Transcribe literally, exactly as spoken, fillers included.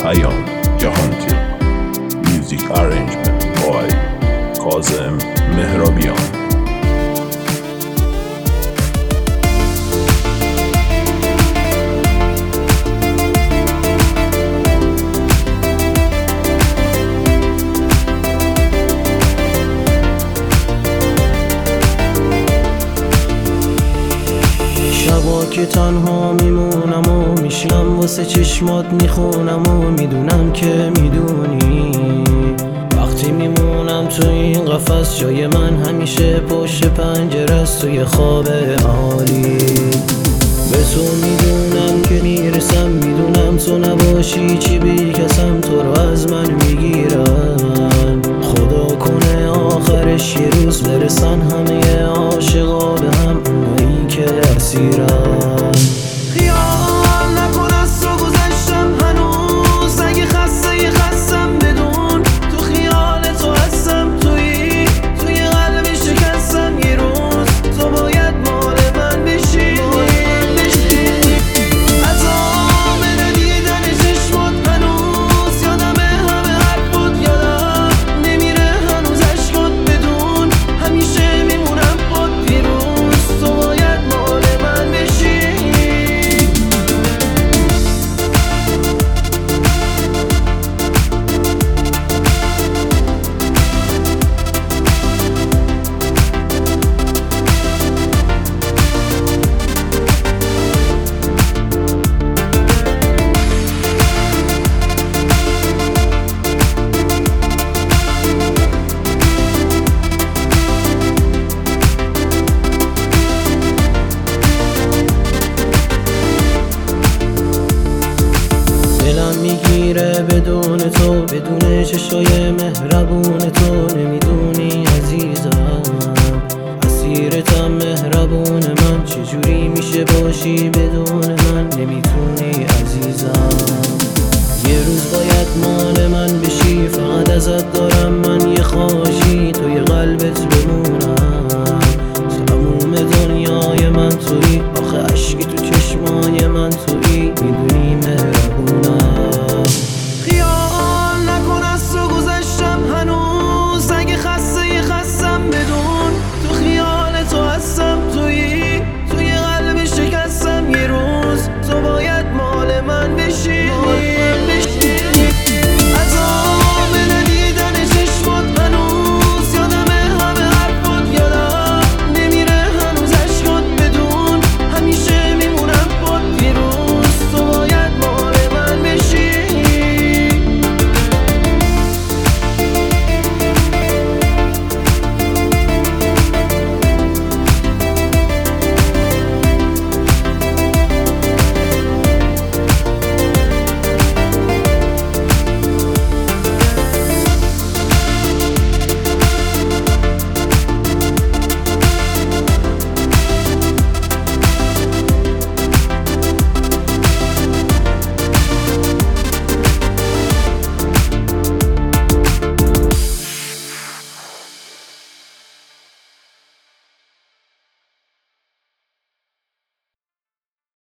پیام جهانتی. میوزیک ارنجمنت بای کاظم مهرابیان. شبا که تنها میمونم و میشینم واسه چشمات میخونم و میدونم که میدونی وقتی میمونم تو این قفس جای من همیشه پشت پنجره است توی خواب عالی. به تو میدونم که میرسم، میدونم تو نباشی چی بیکسم، تو رو از من میگیرن. خدا کنه آخرش یه روز برسن همه عاشقا به هم، اونایی که اسیرن. خیال نکن از تو گذشتم هنوز، اگه خسته یه خستم بدون تو خیال تو هستم، توی توی قلب شکستم. یه روز تو باید مال من بشی. دلم میگیره بدون تو، بدون چشای مهربون تو. نمیدونی عزیزم اسیرتم مهربون من، چجوری میشه باشی بدون من؟ نمی